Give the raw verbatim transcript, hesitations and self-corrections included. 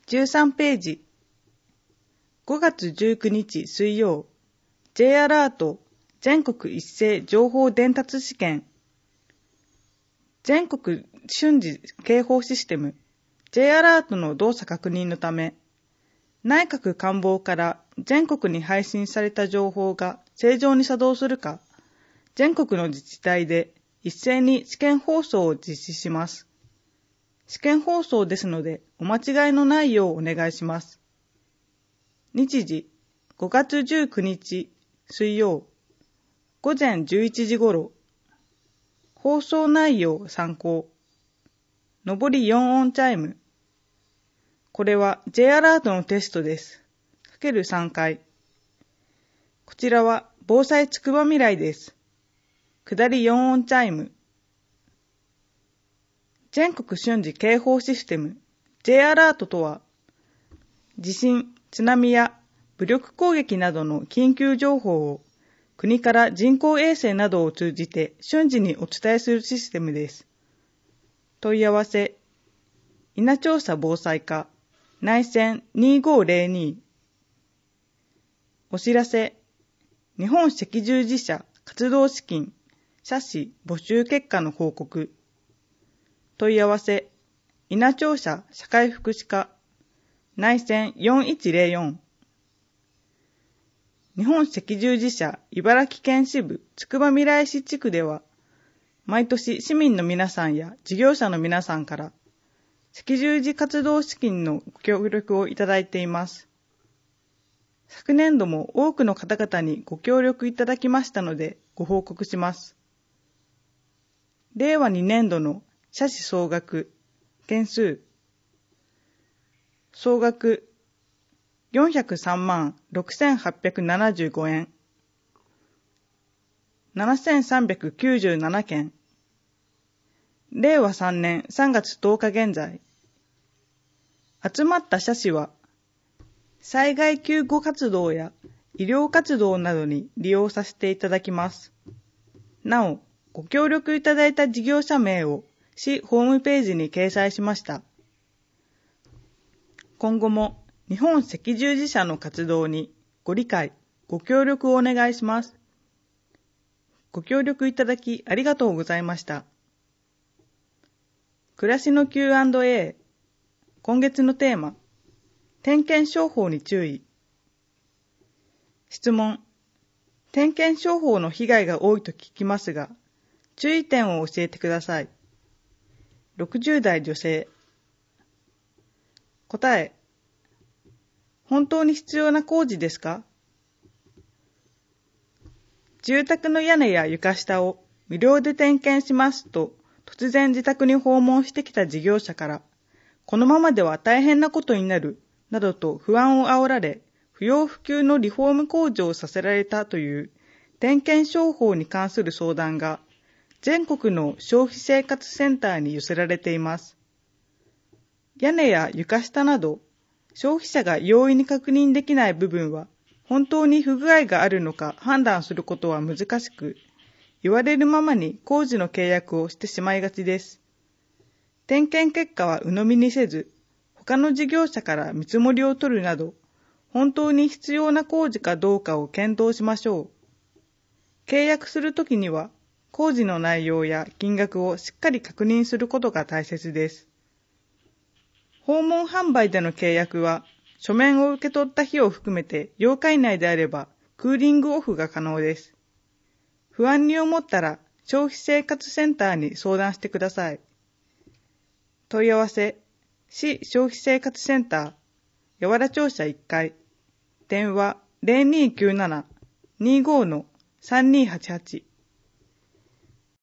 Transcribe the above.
じゅうさんページ。ごがつじゅうくにち水曜、J アラート全国一斉情報伝達試験。全国瞬時警報システム J アラートの動作確認のため、内閣官房から全国に配信された情報が正常に作動するか、全国の自治体で一斉に試験放送を実施します。試験放送ですので、お間違いのないようお願いします。日時、ごがつじゅうくにち水曜、ごぜんじゅういちじ頃。放送内容参考。上りよん音チャイム。これは J アラートのテストです。かけるさんかい。こちらは防災つくばみらいです。下りよん音チャイム。全国瞬時警報システム J アラートとは、地震、津波や武力攻撃などの緊急情報を国から人工衛星などを通じて瞬時にお伝えするシステムです。問い合わせ、稲調査防災課、内線にごぜろに。お知らせ、日本赤十字社活動資金、社史募集結果の報告。問い合わせ、稲調査社会福祉課、内線よんいちぜろよん。日本赤十字社茨城県支部つくばみらい市地区では、毎年市民の皆さんや事業者の皆さんから赤十字活動資金のご協力をいただいています。昨年度も多くの方々にご協力いただきましたのでご報告します。れいわにねんどの社史総額件数、総額よんひゃくさんまんろくせんはっぴゃくななじゅうごえん、ななせんさんびゃくきゅうじゅうななけん、れいわさんねんさんがつとおか現在、集まった社史は、災害救護活動や医療活動などに利用させていただきます。なお、ご協力いただいた事業者名を市ホームページに掲載しました。今後も日本赤十字社の活動にご理解、ご協力をお願いします。ご協力いただきありがとうございました。暮らしの キューアンドエー。今月のテーマ、点検商法に注意。質問、点検商法の被害が多いと聞きますが、注意点を教えてください。ろくじゅうだい女性。答え、本当に必要な工事ですか？住宅の屋根や床下を無料で点検しますと突然自宅に訪問してきた事業者から、このままでは大変なことになるなどと不安を煽られ、不要不急のリフォーム工事をさせられたという点検商法に関する相談が全国の消費生活センターに寄せられています。屋根や床下など消費者が容易に確認できない部分は本当に不具合があるのか判断することは難しく、言われるままに工事の契約をしてしまいがちです。点検結果は鵜呑みにせず、他の事業者から見積もりを取るなど、本当に必要な工事かどうかを検討しましょう。契約するときには、工事の内容や金額をしっかり確認することが大切です。訪問販売での契約は、書面を受け取った日を含めてようか以内であれば、クーリングオフが可能です。不安に思ったら、消費生活センターに相談してください。問い合わせ、市消費生活センター、八原庁舎いっかい、電話ゼロにきゅうなな にごのさんにはちはち。